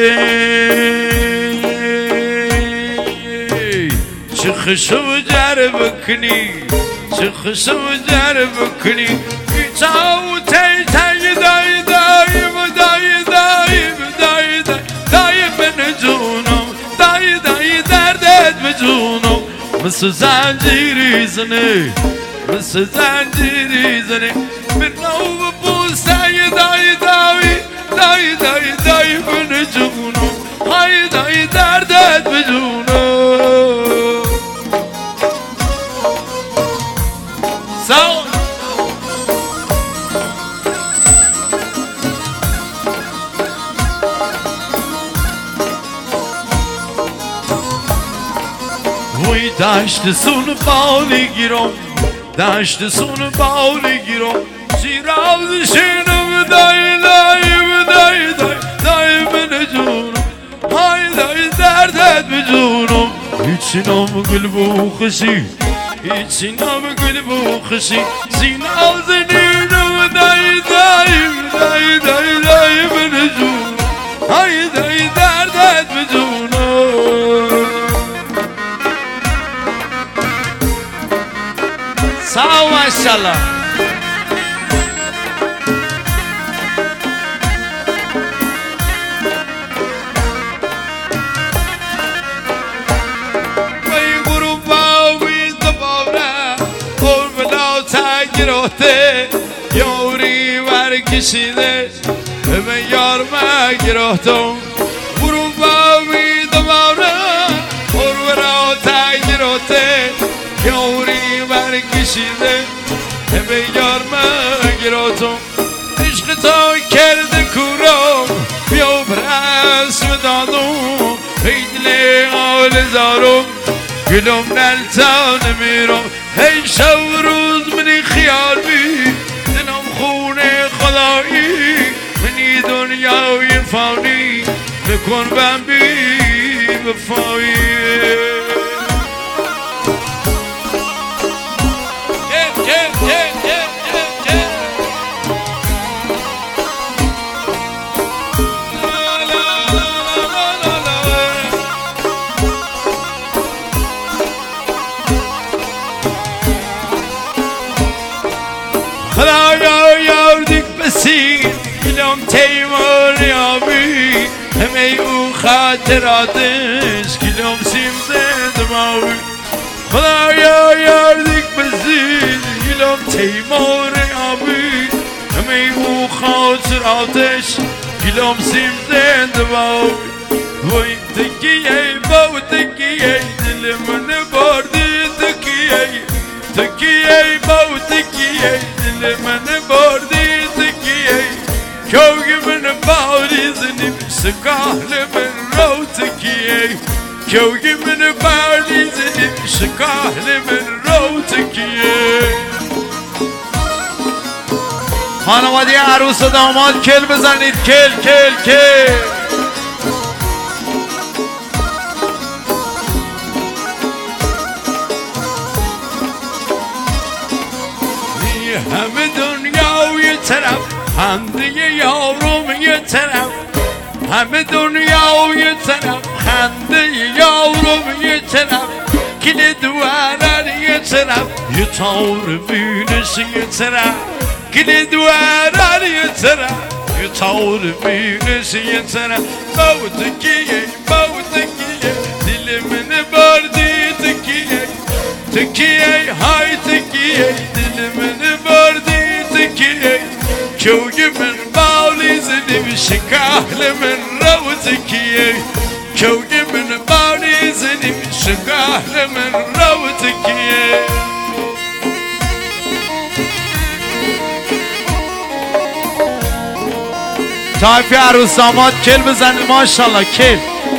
چه خشو جرب کنی چه خشو جرب کنی ایتاو تی تی دای دایم دای دایم دای دای من جونم دای دای دردت به جونم مثل زنجیری زنه مثل زنجیری زنه من نو بوستای دای دای دای دای دای من جونم های دای دردت به جونم سلام وی دشت سون بالی گیرم دشت سون بالی گیرم شیراز شینم دای دای دای دای دای من جونم های دای دردت به جونم هیچی نام گل بوخشی هیچی نام گل بوخشی سیناز نینم دای دای دای دای دای من جونم های دای دردت به جونم سلام ماشاءالله یاری ورکشیده به یار مگرفتم برو باوی دوباره برو تگرفته یاری ورکشیده به یار مگرفتم عشق تا کرده کورم بیا برس بدانم پیدل آل زارم گلم نلتان میرم هی شب روز منی خیال بی دلم خونه خدایی منی دنیای فانی بکن بم بی بفایی خدایا یاردیک بسیر گلم تیمور یابی همه او خاطراتش گلم سیم زد ماوی خدایا یاردیک بسیر گلم تیمور یابی همه او خاطراتش گلم سیم زد ماوی وی تکیه با تکیه دل من بردی تکیه تکیه با تکیه دل من بردی تکیه کوگی من باوری زنیم شکال من رو تکیه کوگی من باوری زنیم شکال من رو تکیه خانواده عروس و داماد کل بزنید کل کل کل همه دنیا و یه طرف خنده یارم یه طرف همه دنیا و یه طرف خنده یارم یه طرف کل دوارن یه طرف یه تار بینش یه طرف کل دوارن یه طرف یه تار بینش یه طرف تکیه دل من بردی تکیه تکیه های تکیه دل من بردی تکیه کوگی من بالی زنیم شکال من رو تکیه کوگی من بالی زنیم شکال من رو تکیه تایفی عروس داماد کل بزنید ماشاءالله کل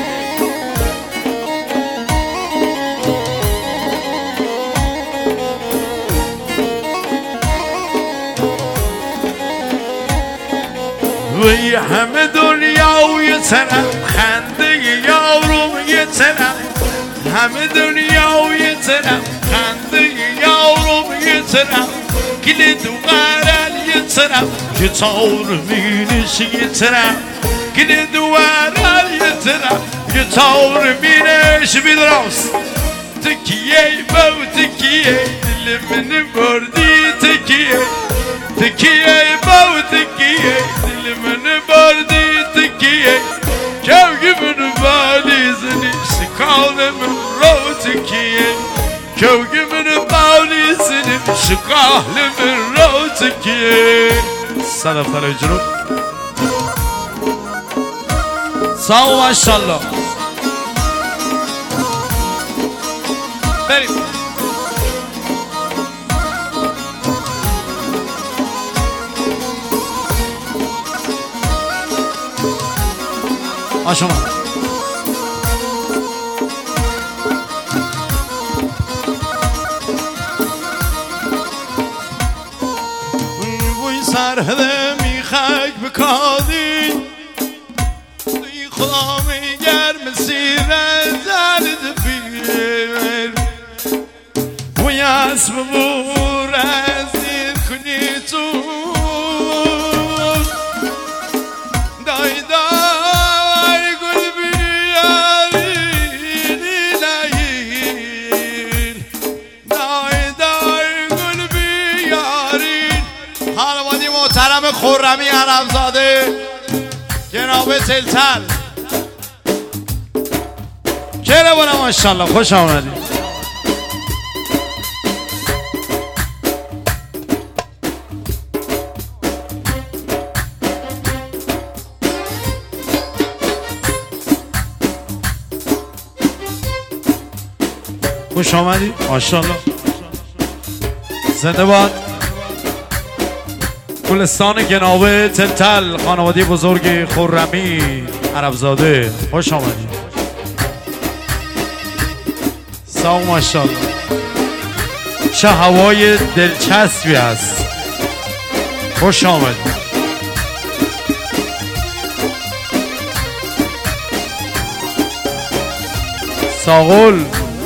وی همه دنیا و یه طرف خنده یارم یه طرف همه دنیا و یه طرف خنده یارم یه طرف گل دو قرل یه طرف که تار بینش یه طرف کلی دوارن یه طرف یه تاور مینش بیدراست تکیه با تکیه دل من بردی تکیه تکیه با تکیه دل من بردی تکیه کوگی من بالی زنی شکال من رو تکیه کوگی من بالی زنی شکال من رو تکیه صدف تره جنوب ساو ماشالله بریم آشما بوی سرهده میخک بکادی توی خدا میگر مسیر زرد بیر بوی اسم بور از دیر کنی تو دای دای گل بیارین نیل دای دای گل بیارین خانواده محترم خرمی عربزاده جناب تلتل چرا بنا ماشالله خوش آمدید خوش آمدید ماشالله زنده باد گلستان جناب تلتل خانواده بزرگ خرمی عربزاده خوش آمدید سلام ماشالله چه هوای دلچسبی است خوش آمدید ساغل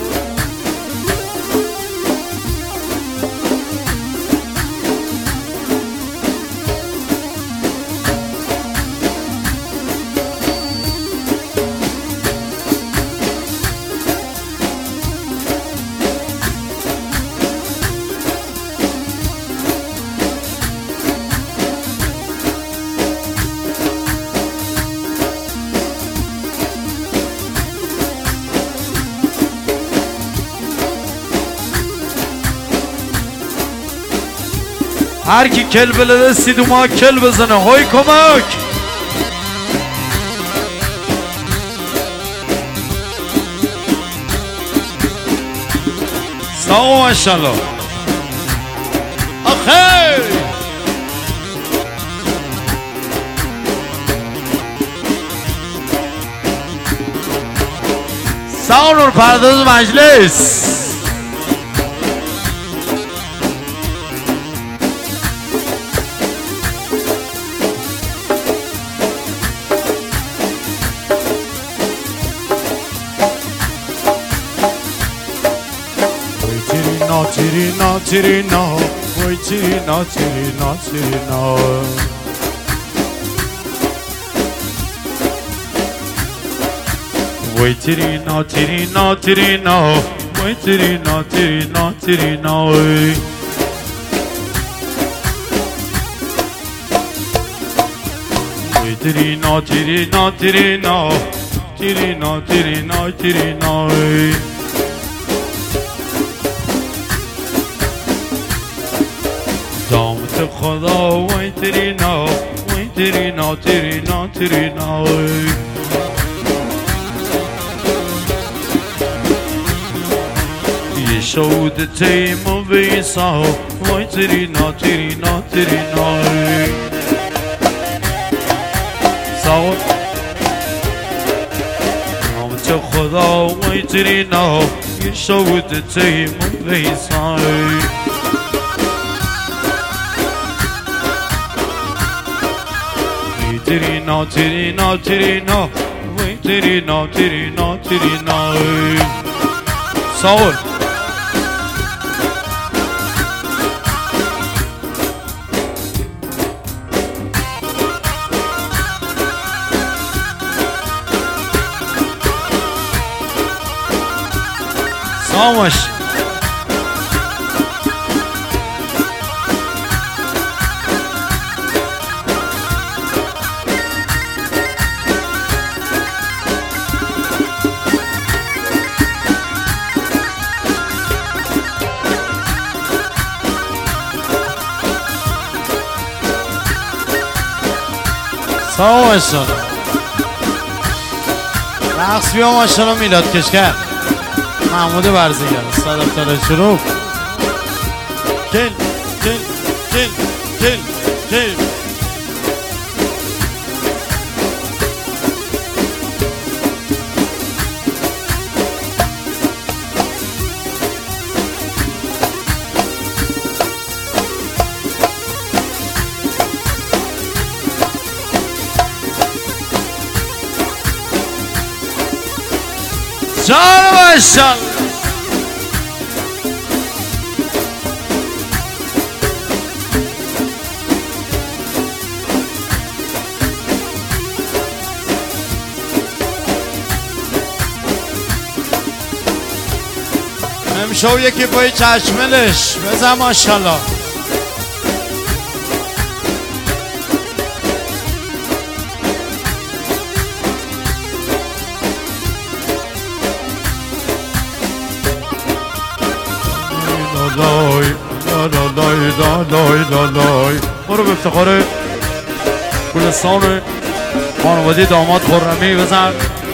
هر کی کل بلده سید ما کل بزنه های کمک سلام ماشالله آخه سلام پرداز مجلس Tirina, tirina, oi tirina, tirina, tirina. Oi tirina, tirina, tirina, oi tirina, tirina, tirina, oi. Oi tirina, tirina, tirina, tirina, tirina, tirina, oi. دامت خدا وای ترینا وای ترینا ترینا ترینا وای یه شود تیم و بیسا وای ترینا ترینا ترینا وای ساوت دامت خدا وای ترینا یه شود تیم و بیسا Tirina, tirina, tirina, vay tirina, tirina, tirina. Sağ ol. خاموش سلام ماشالله رقص بیا ماشالله میلاد کشگر محمود برزگر صدف تاله شروع کل کل کل کل کل جان ماشالله امشو یکی پای چشملش بزن ماشالله لای لا لا لای لا لای لا لای برو به افتخار گلستان خانواده داماد خرمی بزن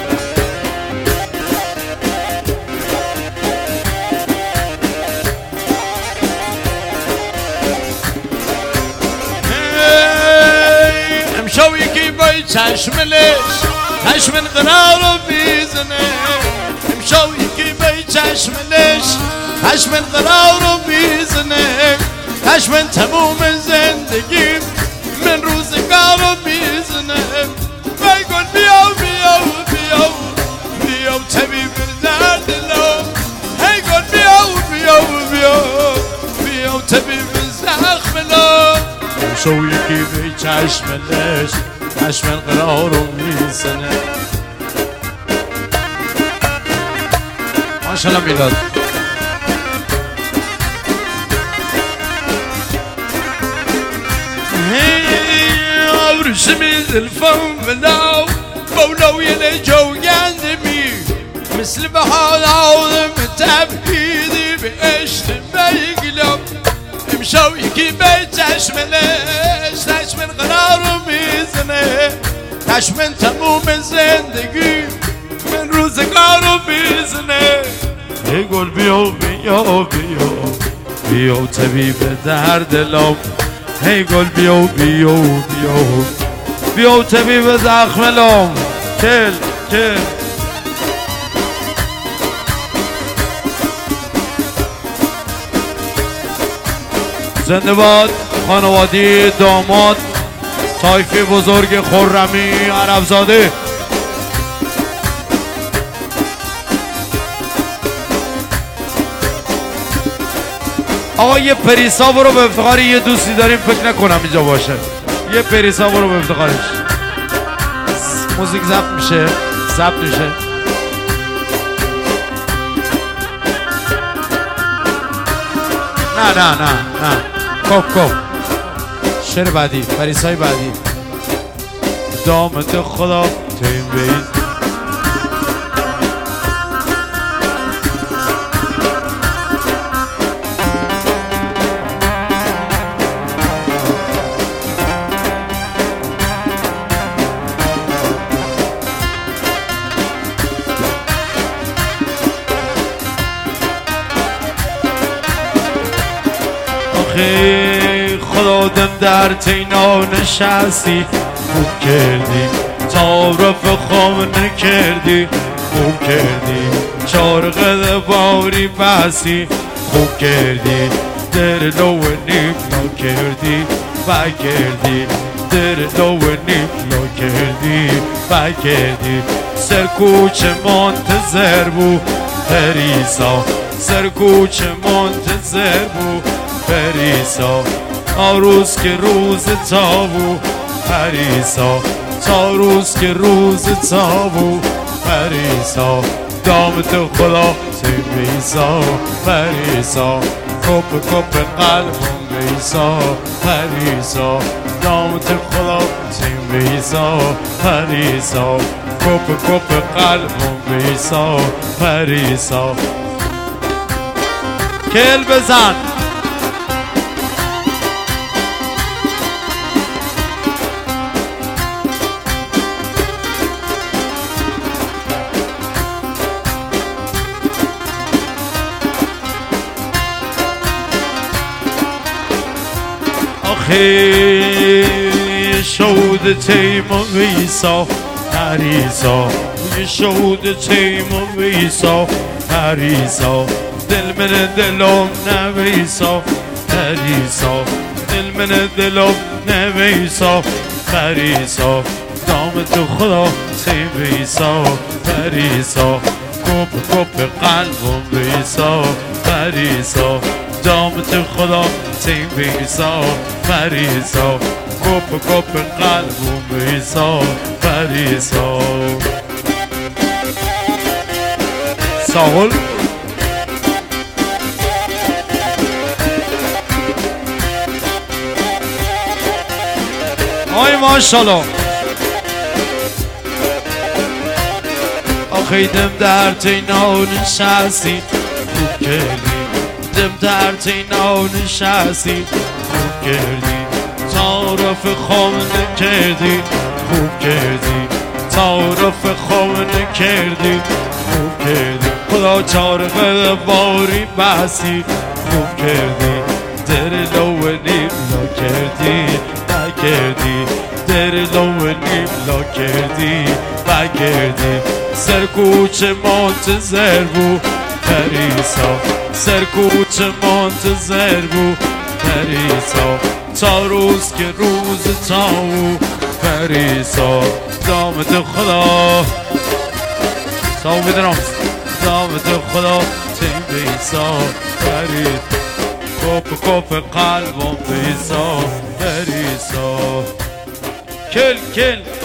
امشو یکی بای چشملش چشم قرار بیزنه امشو یکی بای چشملش چشم قرار بیزنه چشم تموم زندگیم من روزگار بیزنه بگل بیا بیا بیا بیا طبیب درد لو هی گل بیا بیا بیا بیا طبیب زخم لو شو یکی بی چشملش چشم قرار بیزنه ماشالله میلاد عرشمي الفم لو قولوا يلجوا قدمي مثل بحال عوض متبهيدي بقشت ما يقلب مشوا يكي بيت عشملش تاش من قرار ميزنه تاش من تموم زندگی من روزگار بيزنه يقول بيو بيو بيو بيو طبيب درد لو هی گل بیو بیو بیو بیو طبیب زخم لام کل کل زنده باد خانواده داماد طایفه بزرگ خرمی عربزاده آقا یه پریسا برو به افتخار یه دوستی داریم فکر نکنم اینجا باشه یه پریسا برو به افتخارش موزیک ضبط میشه ضبط میشه نه نه نه نه کپ شعر بعدی پریسای بعدی دامت خدا تیم بید خدا دم در تینا نشستی خوب کردی تعارف خام نکردی خوب کردی چارقه باری بسی خوب کردی در لو نیم لا کردی با کردی در لو نیم لا کردی با کردی سرکوچ منتظر بو پریسا سرکوچ منتظر بو پریسا روز که روز تابو پریسا تا روز که روز تابو پریسا دامت خدا تیم بیسا پریسا کپ کپ قلبم بیسا پریسا دامت خدا تیم بیسا پریسا کپ کپ قلبم بیسا پریسا کل بزن آخه شود تیم ویسا پریسا شود تیم ویسا پریسا دل من دلم نویسا پریسا دل من دلم نویسا پریسا دام تو خدا تیم ویسا پریسا کپ کپ قلبم ویسا پریسا دام تو خدا تیم ویسا پریسا کپ کپ قلبم ویسا پریسا ساول آی ماشالله آخی دم در تینا نشستی خوب کردی دم در تینا نشستی خوب کردی تعارف خام نکردی خوب کردی تعارف خام نکردی خوب کردی خدا چارق باری بستی خوب کردی در لو نیم لا کردی نکردی در لو نیم لا کردی نکردی سرکوچه منتظر بو پریسا سرکوچه منتظر بو پریسا تا روز که روز تاو پریسا دامت خدا ساو میدنم دامت خدا تیم بیسا پریسا کپ کپ قلبم بیسا پریسا کل کل